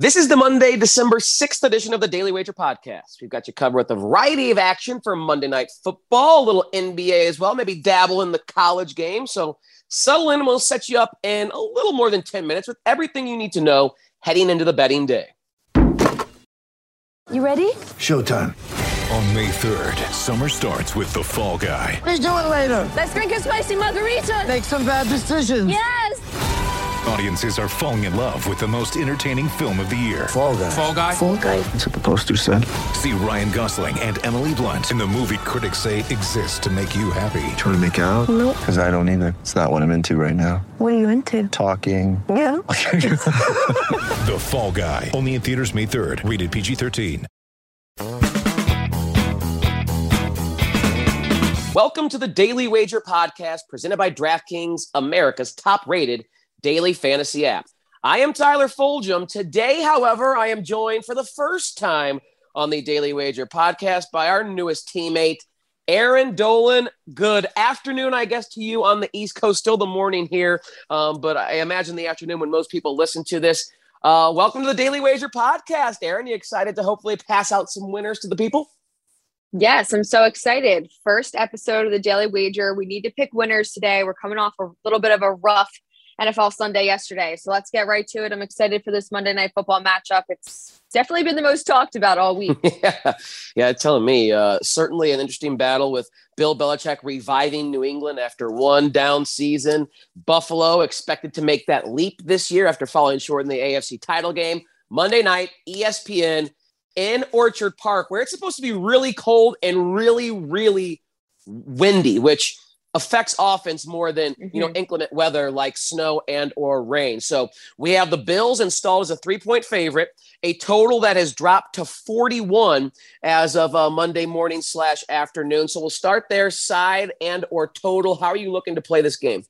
This is the Monday, December 6th edition of the Daily Wager podcast. We've got you covered with a variety of action for Monday Night Football, a little NBA as well, maybe dabble in the college game. So settle in and we'll set you up in a little more than 10 minutes with everything you need to know heading into the betting day. You ready? Showtime. On May 3rd, summer starts with The Fall Guy. Let's do it later. Let's drink a spicy margarita. Make some bad decisions. Yes. Audiences are falling in love with the most entertaining film of the year. Fall Guy. Fall Guy? Fall guy. That's what the poster said. See Ryan Gosling and Emily Blunt in the movie critics say exists to make you happy. Trying to make it out? Nope. Because I don't either. It's not what I'm into right now. What are you into? Talking. Yeah. The Fall Guy. Only in theaters May 3rd. Rated PG-13. Welcome to the Daily Wager podcast presented by DraftKings, America's top-rated daily fantasy app. I am Tyler Fulgham. Today, however, I am joined for the first time on the Daily Wager podcast by our newest teammate, Aaron Dolan. Good afternoon, I guess, to you on the East Coast. Still the morning here, but I imagine the afternoon when most people listen to this. Welcome to the Daily Wager podcast, Aaron. You excited to hopefully pass out some winners to the people? Yes, I'm so excited. First episode of the Daily Wager. We need to pick winners today. We're coming off a little bit of a rough NFL Sunday yesterday. So let's get right to it. I'm excited for this Monday Night Football matchup. It's definitely been the most talked about all week. Yeah, telling me. Certainly an interesting battle with Bill Belichick reviving New England after one down season. Buffalo expected to make that leap this year after falling short in the AFC title game. Monday night, ESPN in Orchard Park, where it's supposed to be really cold and really, really windy, which affects offense more than, inclement weather like snow and or rain. So we have the Bills installed as a 3-point favorite, a total that has dropped to 41 as of Monday morning / afternoon. So we'll start there, side and or total. How are you looking to play this game?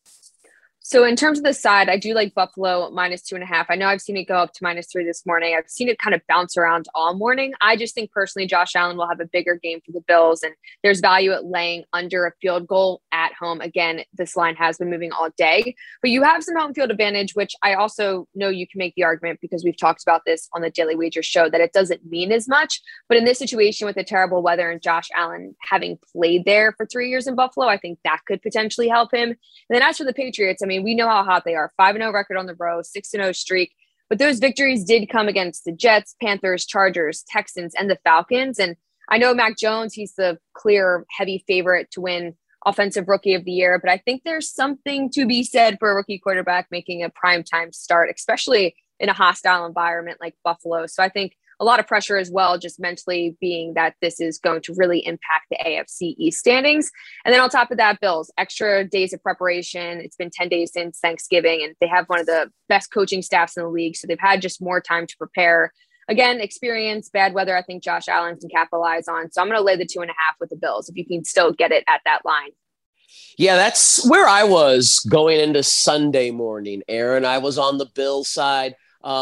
So in terms of the side, I do like Buffalo -2.5. I know I've seen it go up to -3 this morning. I've seen it kind of bounce around all morning. I just think personally, Josh Allen will have a bigger game for the Bills, and there's value at laying under a field goal at home. Again, this line has been moving all day, but you have some home field advantage, which I also know you can make the argument because we've talked about this on the Daily Wager show that it doesn't mean as much. But in this situation with the terrible weather and Josh Allen having played there for 3 years in Buffalo, I think that could potentially help him. And then as for the Patriots, I mean, we know how hot they are. 5-0 record on the road, 6-0 streak. But those victories did come against the Jets, Panthers, Chargers, Texans, and the Falcons. And I know Mac Jones, he's the clear heavy favorite to win Offensive Rookie of the Year. But I think there's something to be said for a rookie quarterback making a primetime start, especially in a hostile environment like Buffalo. So I think a lot of pressure as well, just mentally being that this is going to really impact the AFC East standings. And then on top of that, Bills, extra days of preparation. It's been 10 days since Thanksgiving, and they have one of the best coaching staffs in the league. So they've had just more time to prepare. Again, experience, bad weather, I think Josh Allen can capitalize on. So I'm going to lay the 2.5 with the Bills if you can still get it at that line. Yeah, that's where I was going into Sunday morning, Aaron. I was on the Bills side.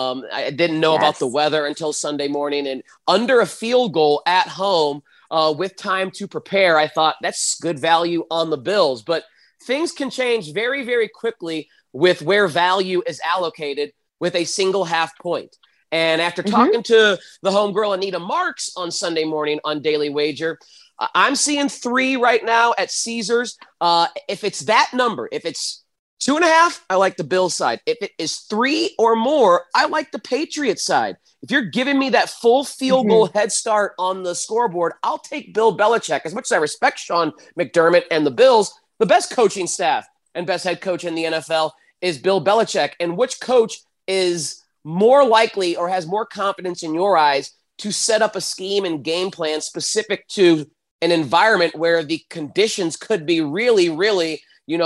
I didn't know about the weather until Sunday morning, and under a field goal at home with time to prepare, I thought that's good value on the Bills. But things can change very, very quickly with where value is allocated with a single half point. And after talking to the homegirl Anita Marks on Sunday morning on Daily Wager, I'm seeing 3 right now at Caesars. If it's that number, if it's 2.5, I like the Bills side. If it is 3 or more, I like the Patriots side. If you're giving me that full field goal head start on the scoreboard, I'll take Bill Belichick. As much as I respect Sean McDermott and the Bills, the best coaching staff and best head coach in the NFL is Bill Belichick. And which coach is more likely or has more confidence in your eyes to set up a scheme and game plan specific to an environment where the conditions could be really, really,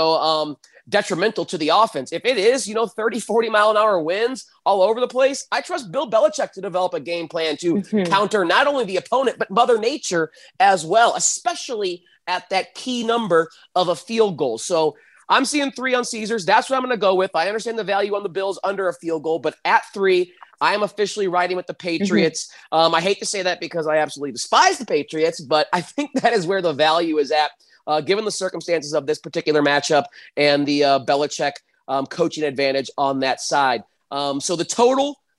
detrimental to the offense? If it is, 30, 40 mile an hour winds all over the place, I trust Bill Belichick to develop a game plan to counter not only the opponent, but Mother Nature as well, especially at that key number of a field goal. So I'm seeing 3 on Caesars. That's what I'm going to go with. I understand the value on the Bills under a field goal, but at 3, I am officially riding with the Patriots. I hate to say that because I absolutely despise the Patriots, but I think that is where the value is at. Given the circumstances of this particular matchup and the Belichick coaching advantage on that side. So the total,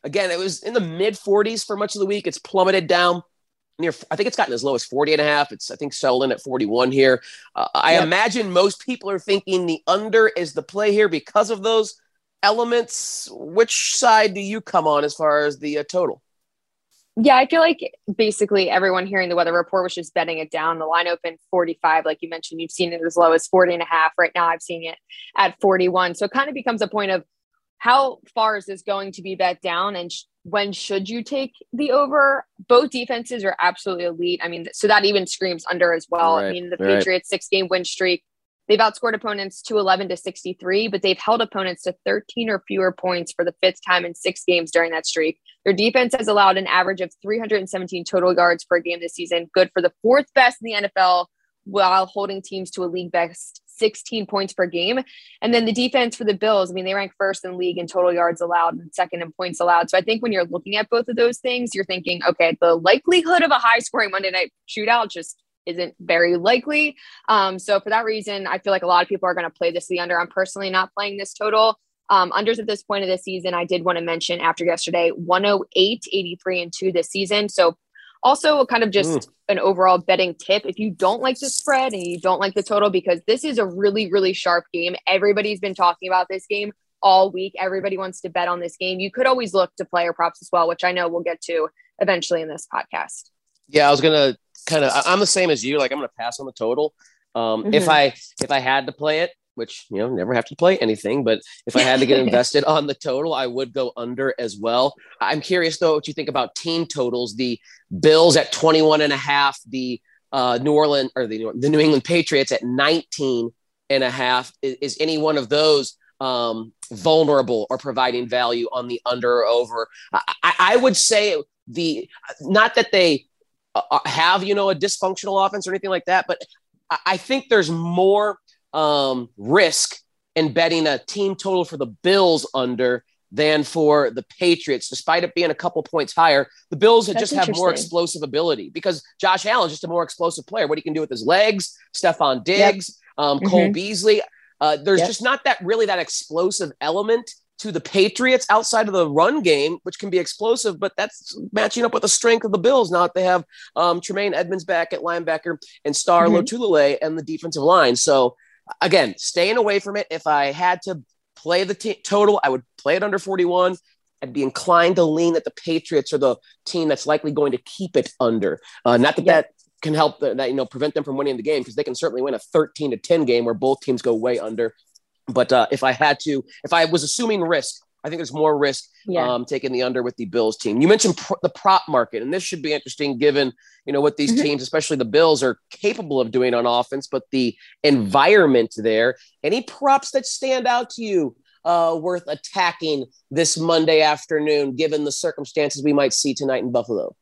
Again, it was in the mid 40s for much of the week. It's plummeted down near, I think it's gotten as low as 40.5. It's, I think, settled in at 41 here. I imagine most people are thinking the under is the play here because of those elements. Which side do you come on as far as the total? Yeah, I feel like basically everyone hearing the weather report was just betting it down. The line opened 45. Like you mentioned, you've seen it as low as 40.5. Right now I've seen it at 41. So it kind of becomes a point of how far is this going to be bet down, and when should you take the over? Both defenses are absolutely elite. I mean, so that even screams under as well. Right, I mean, the Patriots 6-game win streak, they've outscored opponents 211-63, but they've held opponents to 13 or fewer points for the 5th time in 6 games during that streak. Their defense has allowed an average of 317 total yards per game this season, good for the 4th best in the NFL, while holding teams to a league best 16 points per game. And then the defense for the Bills, I mean, they rank 1st in the league in total yards allowed and 2nd in points allowed. So I think when you're looking at both of those things, you're thinking, okay, the likelihood of a high scoring Monday night shootout just isn't very likely. So for that reason, I feel like a lot of people are going to play this the under. I'm personally not playing this total. Unders at this point of the season, I did want to mention after yesterday, 108, 83-2 this season. So also kind of just an overall betting tip. If you don't like the spread and you don't like the total, because this is a really, really sharp game. Everybody's been talking about this game all week. Everybody wants to bet on this game. You could always look to player props as well, which I know we'll get to eventually in this podcast. Yeah, I was going to I'm the same as you. Like, I'm going to pass on the total. If I had to play it, which, never have to play anything, but if I had to get invested on the total, I would go under as well. I'm curious though, what you think about team totals. The Bills at 21.5, the the New England Patriots at 19.5. Is any one of those vulnerable or providing value on the under or over? I would say not that they have, a dysfunctional offense or anything like that, but I think there's more risk in betting a team total for the Bills under than for the Patriots, despite it being a couple points higher. The Bills just have more explosive ability because Josh Allen's just a more explosive player. What he can do with his legs, Stephon Diggs, Cole Beasley. There's just not that explosive element to the Patriots outside of the run game, which can be explosive, but that's matching up with the strength of the Bills. Now that they have Tremaine Edmonds back at linebacker and Star Lotulelei and the defensive line. So again, staying away from it. If I had to play the total, I would play it under 41. I'd be inclined to lean that the Patriots are the team that's likely going to keep it under. Not that that can help prevent them from winning the game, because they can certainly win a 13-10 game where both teams go way under. But if I was assuming risk, I think there's more risk taking the under with the Bills team. You mentioned the prop market, and this should be interesting given, what these teams, especially the Bills, are capable of doing on offense, but the environment there. Any props that stand out to you worth attacking this Monday afternoon, given the circumstances we might see tonight in Buffalo?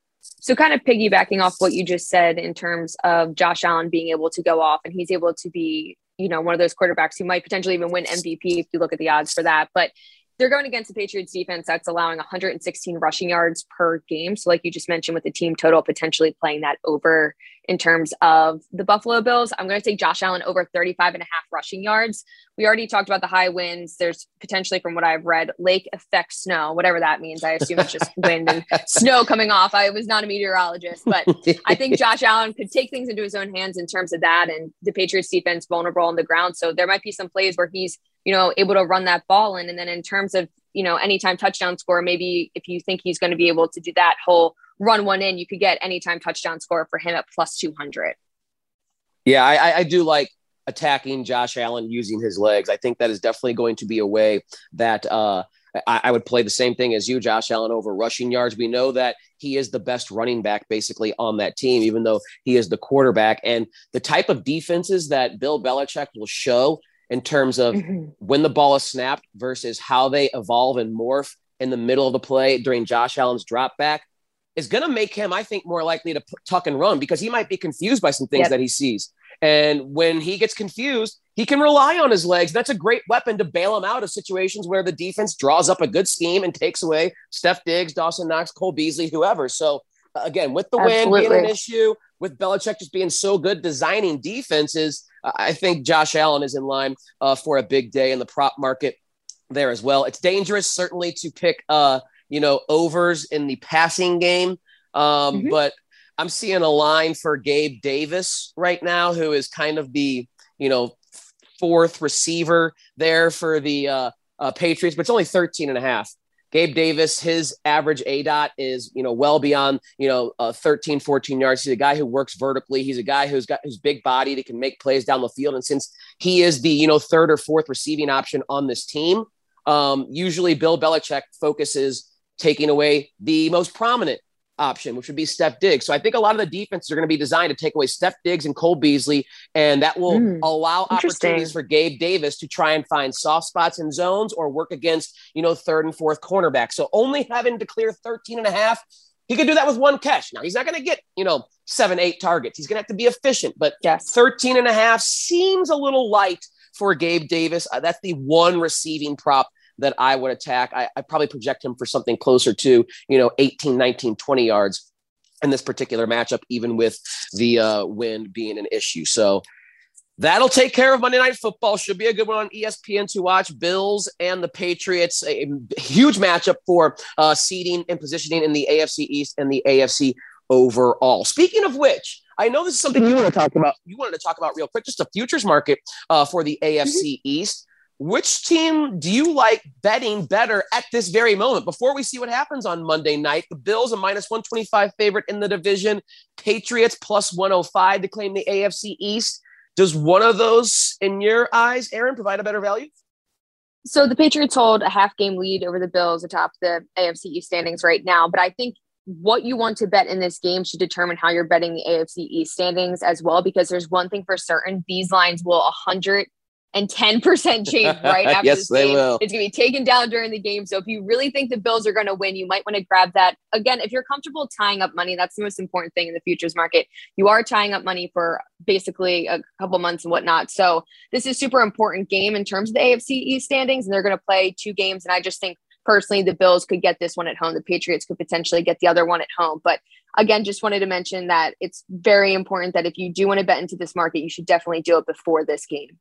So kind of piggybacking off what you just said in terms of Josh Allen being able to go off, and he's able to be, one of those quarterbacks who might potentially even win MVP if you look at the odds for that. But they're going against the Patriots defense that's allowing 116 rushing yards per game. So like you just mentioned with the team total, potentially playing that over in terms of the Buffalo Bills, I'm going to take Josh Allen over 35.5 rushing yards. We already talked about the high winds. There's potentially, from what I've read, lake effect snow, whatever that means. I assume it's just wind and snow coming off. I was not a meteorologist, but I think Josh Allen could take things into his own hands in terms of that, and the Patriots defense vulnerable on the ground. So there might be some plays where he's, able to run that ball in. And then in terms of, anytime touchdown score, maybe if you think he's going to be able to do that whole run one in, you could get anytime touchdown score for him at plus 200. Yeah, I do like attacking Josh Allen using his legs. I think that is definitely going to be a way that I would play the same thing as you, Josh Allen, over rushing yards. We know that he is the best running back basically on that team, even though he is the quarterback. And the type of defenses that Bill Belichick will show in terms of when the ball is snapped versus how they evolve and morph in the middle of the play during Josh Allen's drop back is going to make him, I think, more likely to tuck and run, because he might be confused by some things that he sees. And when he gets confused, he can rely on his legs. That's a great weapon to bail him out of situations where the defense draws up a good scheme and takes away Steph Diggs, Dawson Knox, Cole Beasley, whoever. So again, with the wind being an issue, with Belichick just being so good designing defenses, I think Josh Allen is in line for a big day in the prop market there as well. It's dangerous, certainly, to pick overs in the passing game. But I'm seeing a line for Gabe Davis right now, who is kind of the, fourth receiver there for the Patriots, but it's only 13.5. Gabe Davis, his average ADOT is, well beyond, 13, 14 yards. He's a guy who works vertically. He's a guy who's got his big body that can make plays down the field. And since he is the, third or fourth receiving option on this team, usually Bill Belichick focuses taking away the most prominent option, which would be Steph Diggs. So I think a lot of the defenses are going to be designed to take away Steph Diggs and Cole Beasley, and that will allow opportunities for Gabe Davis to try and find soft spots in zones or work against, third and fourth cornerback. So only having to clear 13.5, he could do that with one catch. Now he's not going to get, 7, 8 targets. He's going to have to be efficient, but 13.5 seems a little light for Gabe Davis. That's the one receiving prop that I would attack. I probably project him for something closer to, 18, 19, 20 yards in this particular matchup, even with the wind being an issue. So that'll take care of Monday Night Football. Should be a good one on ESPN to watch. Bills and the Patriots, a huge matchup for seeding and positioning in the AFC East and the AFC overall. Speaking of which, I know this is something you want to talk about. You wanted to talk about real quick, just the futures market for the AFC East. Which team do you like betting better at this very moment? Before we see what happens on Monday night, the Bills a minus 125 favorite in the division, Patriots plus 105 to claim the AFC East. Does one of those, in your eyes, Aaron, provide a better value? So the Patriots hold a half-game lead over the Bills atop the AFC East standings right now, but I think what you want to bet in this game should determine how you're betting the AFC East standings as well, because there's one thing for certain: these lines will 110% change right after yes, this game. They will. It's going to be taken down during the game. So if you really think the Bills are going to win, you might want to grab that. Again, if you're comfortable tying up money, that's the most important thing in the futures market. You are tying up money for basically a couple months and whatnot. So this is super important game in terms of the AFC East standings, and they're going to play 2 games. And I just think personally, the Bills could get this one at home. The Patriots could potentially get the other one at home. But again, just wanted to mention that it's very important that if you do want to bet into this market, you should definitely do it before this game.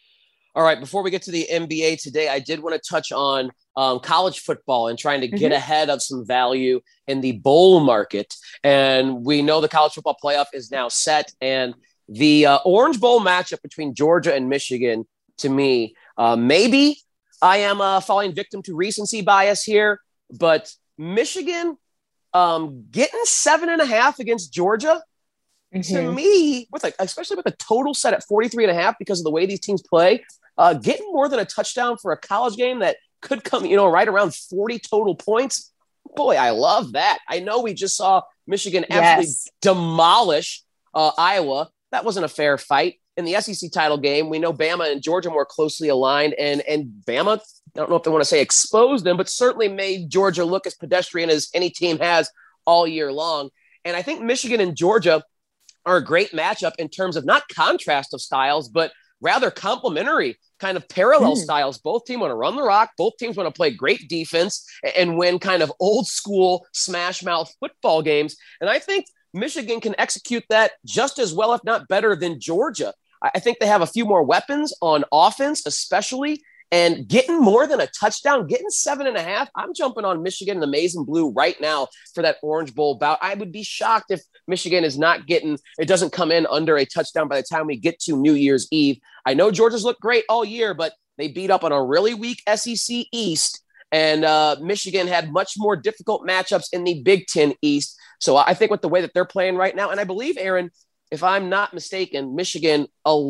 All right, before we get to the NBA today, I did want to touch on college football and trying to get ahead of some value in the bowl market. And we know the college football playoff is now set. And the Orange Bowl matchup between Georgia and Michigan, to me, maybe I am falling victim to recency bias here, but Michigan getting 7.5 against Georgia, to me, especially with the total set at 43.5 because of the way these teams play, getting more than a touchdown for a college game that could come, right around 40 total points. Boy, I love that. I know we just saw Michigan absolutely demolish Iowa. That wasn't a fair fight. In the SEC title game, we know Bama and Georgia more closely aligned, and Bama, I don't know if they want to say exposed them, but certainly made Georgia look as pedestrian as any team has all year long. And I think Michigan and Georgia are a great matchup in terms of not contrast of styles, but rather complementary kind of parallel styles. Both teams want to run the rock. Both teams want to play great defense and win kind of old school smash mouth football games. And I think Michigan can execute that just as well, if not better, than Georgia. I think they have a few more weapons on offense, especially, and getting more than a touchdown, getting 7.5. I'm jumping on Michigan and the Maize and Blue right now for that Orange Bowl bout. I would be shocked if Michigan is not getting, it doesn't come in under a touchdown by the time we get to New Year's Eve. I know Georgia's looked great all year, but they beat up on a really weak SEC East, and Michigan had much more difficult matchups in the Big Ten East. So I think with the way that they're playing right now, and I believe, Aaron, if I'm not mistaken, Michigan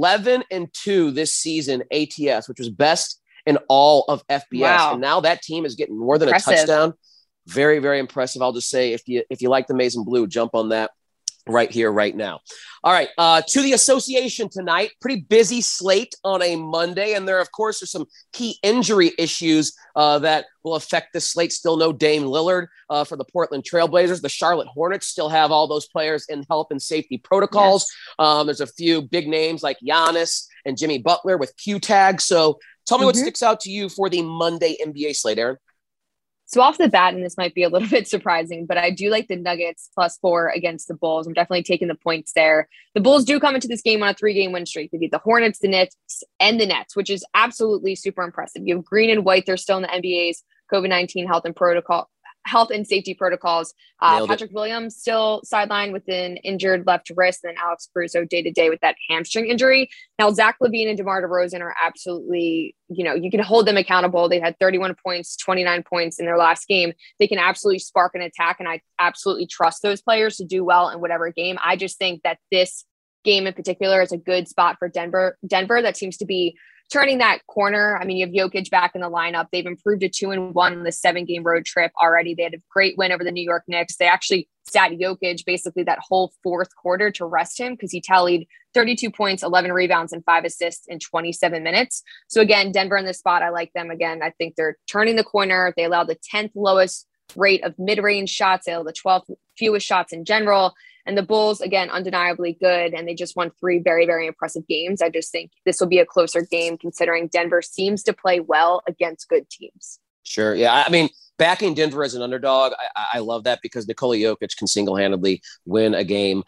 11-2 this season ATS, which was best in all of FBS. Wow. And now that team is getting more than a touchdown. Very, very impressive. I'll just say, if you like the Maize and Blue, jump on that right here, right now. All right. To the association tonight, pretty busy slate on a Monday. And there, of course, are some key injury issues that will affect this slate. Still no Dame Lillard for the Portland Trailblazers. The Charlotte Hornets still have all those players in health and safety protocols. Yes. There's a few big names like Giannis and Jimmy Butler with Q tags. So tell me what sticks out to you for the Monday NBA slate, Aaron. So off the bat, and this might be a little bit surprising, but I do like the Nuggets +4 against the Bulls. I'm definitely taking the points there. The Bulls do come into this game on a 3-game win streak. They beat the Hornets, the Knicks, and the Nets, which is absolutely super impressive. You have Green and White. They're still in the NBA's COVID-19 health health and safety protocols. Nailed it. Patrick Williams still sidelined with an injured left wrist, and Alex Caruso day-to-day with that hamstring injury. Now, Zach LaVine and DeMar DeRozan are absolutely, you can hold them accountable. They had 31 points, 29 points in their last game. They can absolutely spark an attack, and I absolutely trust those players to do well in whatever game. I just think that this game in particular is a good spot for Denver. That seems to be turning that corner. I mean, you have Jokic back in the lineup. They've improved to 2-1 in the 7-game road trip already. They had a great win over the New York Knicks. They actually sat Jokic basically that whole fourth quarter to rest him because he tallied 32 points, 11 rebounds, and 5 assists in 27 minutes. So again, Denver in this spot, I like them. Again, I think they're turning the corner. They allow the 10th lowest rate of mid-range shots. They allow the 12th fewest shots in general. And the Bulls, again, undeniably good. And they just won 3 very, very impressive games. I just think this will be a closer game considering Denver seems to play well against good teams. Sure. Yeah. I mean, backing Denver as an underdog, I love that because Nikola Jokic can single-handedly win a game.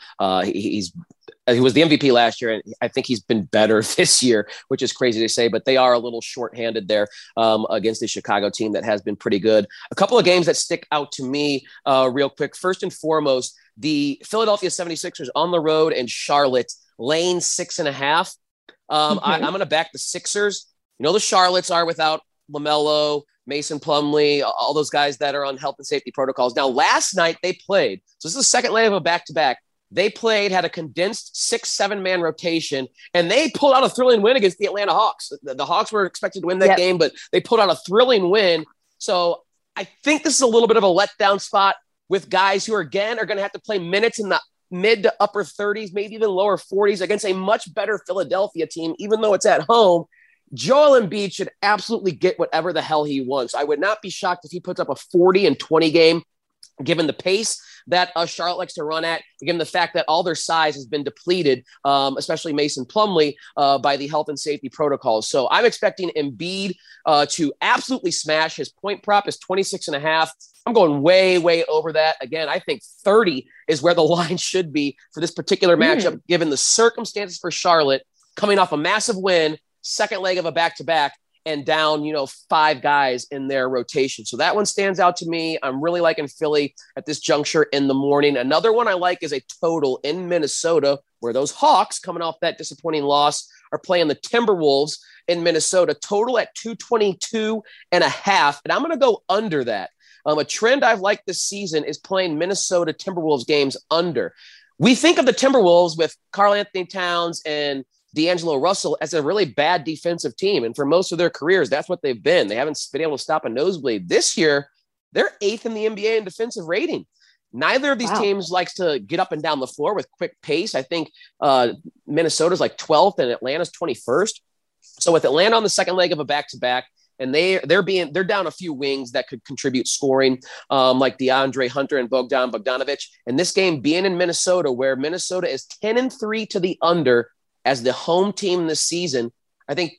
He was the MVP last year, and I think he's been better this year, which is crazy to say, but they are a little shorthanded there against the Chicago team that has been pretty good. A couple of games that stick out to me real quick. First and foremost, the Philadelphia 76ers on the road in Charlotte, laying 6.5. I'm going to back the Sixers. The Charlottes are without LaMelo, Mason Plumlee, all those guys that are on health and safety protocols. Now, last night they played. So this is the second leg of a back-to-back. They played, had a condensed 6-7-man rotation, and they pulled out a thrilling win against the Atlanta Hawks. The Hawks were expected to win that game, but they pulled out a thrilling win. So I think this is a little bit of a letdown spot with guys who, again, are going to have to play minutes in the mid to upper 30s, maybe even lower 40s against a much better Philadelphia team, even though it's at home. Joel Embiid should absolutely get whatever the hell he wants. I would not be shocked if he puts up a 40-20 game, given the pace that Charlotte likes to run at, given the fact that all their size has been depleted, especially Mason Plumlee, by the health and safety protocols. So I'm expecting Embiid to absolutely smash. His point prop is 26.5. I'm going way, way over that. Again, I think 30 is where the line should be for this particular matchup, given the circumstances for Charlotte coming off a massive win, second leg of a back-to-back, and down, 5 guys in their rotation. So that one stands out to me. I'm really liking Philly at this juncture in the morning. Another one I like is a total in Minnesota, where those Hawks, coming off that disappointing loss, are playing the Timberwolves in Minnesota. Total at 222.5. And I'm going to go under that. A trend I've liked this season is playing Minnesota Timberwolves games under. We think of the Timberwolves with Karl Anthony Towns and D'Angelo Russell as a really bad defensive team. And for most of their careers, that's what they've been. They haven't been able to stop a nosebleed. This year, they're 8th in the NBA in defensive rating. Neither of these teams likes to get up and down the floor with quick pace. I think Minnesota's like 12th and Atlanta's 21st. So with Atlanta on the second leg of a back-to-back, and they're down a few wings that could contribute scoring, like DeAndre Hunter and Bogdan Bogdanovic. And this game being in Minnesota, where Minnesota is 10-3 to the under as the home team this season, I think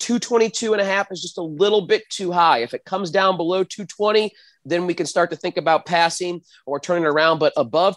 222.5 is just a little bit too high. If it comes down below 220, then we can start to think about passing or turning around. But above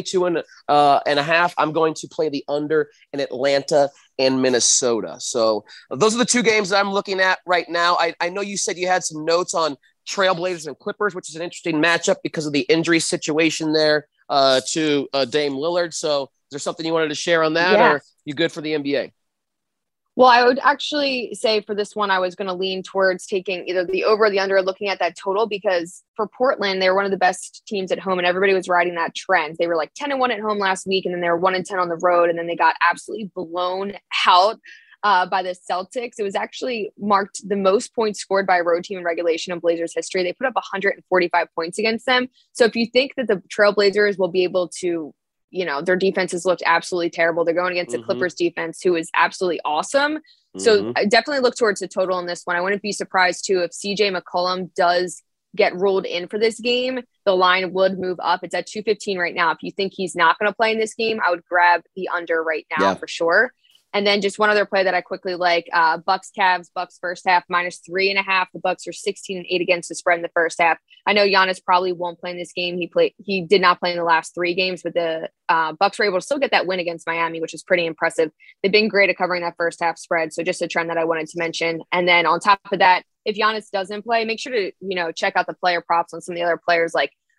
222.5, I'm going to play the under in Atlanta and Minnesota. So those are the 2 games that I'm looking at right now. I know you said you had some notes on Trailblazers and Clippers, which is an interesting matchup because of the injury situation there to Dame Lillard. So is there something you wanted to share on that, or are you good for the NBA? Well, I would actually say for this one, I was going to lean towards taking either the over or the under, looking at that total, because for Portland, they were one of the best teams at home and everybody was riding that trend. They were like 10-1 at home last week, and then they were 1-10 on the road. And then they got absolutely blown out by the Celtics. It was actually marked the most points scored by a road team in regulation in Blazers history. They put up 145 points against them. So if you think that the Trailblazers will be able to, their defenses looked absolutely terrible. They're going against the Clippers defense, who is absolutely awesome. So I definitely look towards the total in this one. I wouldn't be surprised too if CJ McCollum does get ruled in for this game. The line would move up. It's at 215 right now. If you think he's not going to play in this game, I would grab the under right now for sure. And then just one other play that I quickly like, Bucks Cavs, Bucks first half -3.5. The Bucks are 16-8 against the spread in the first half. I know Giannis probably won't play in this game. He did not play in the last 3 games, but the Bucks were able to still get that win against Miami, which is pretty impressive. They've been great at covering that first half spread. So just a trend that I wanted to mention. And then on top of that, if Giannis doesn't play, make sure to, check out the player props on some of the other players like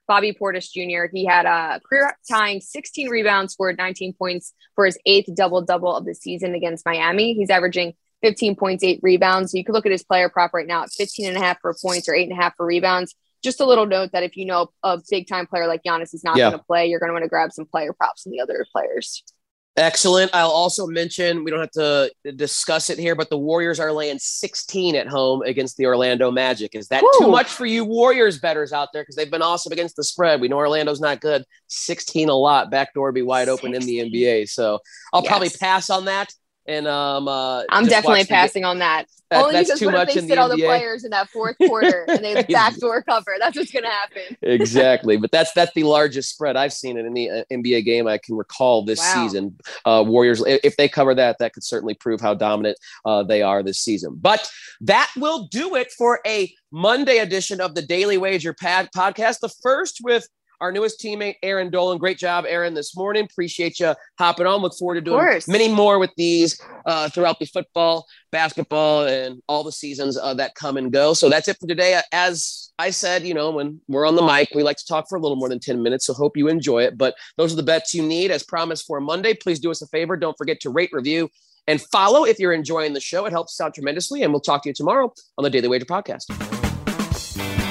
Bobby Portis Jr. He had a career-tying 16 rebounds, scored 19 points for his 8th double-double of the season against Miami. He's averaging 15 points, 8 rebounds. So you can look at his player prop right now at 15.5 for points or 8.5 for rebounds. Just a little note that if you know a big-time player like Giannis is not going to play, you're going to want to grab some player props from the other players. Excellent. I'll also mention, we don't have to discuss it here, but the Warriors are laying 16 at home against the Orlando Magic. Is that too much for you Warriors bettors out there? Because they've been awesome against the spread. We know Orlando's not good. 16 a lot. Backdoor be wide open in the NBA. So I'll probably pass on that. And I'm definitely passing on that. Only that's because too what much if they in sit the all the NBA? players in that fourth quarter and they backdoor cover? That's what's going to happen. Exactly. But that's the largest spread I've seen in any NBA game I can recall this season. Warriors, if they cover that could certainly prove how dominant they are this season. But that will do it for a Monday edition of the Daily Wager podcast. The first with our newest teammate, Aaron Dolan. Great job, Aaron, this morning. Appreciate you hopping on. Look forward to doing many more with these throughout the football, basketball, and all the seasons that come and go. So that's it for today. As I said, when we're on the mic, we like to talk for a little more than 10 minutes, so hope you enjoy it. But those are the bets you need. As promised for Monday, please do us a favor. Don't forget to rate, review, and follow if you're enjoying the show. It helps us out tremendously, and we'll talk to you tomorrow on the Daily Wager podcast.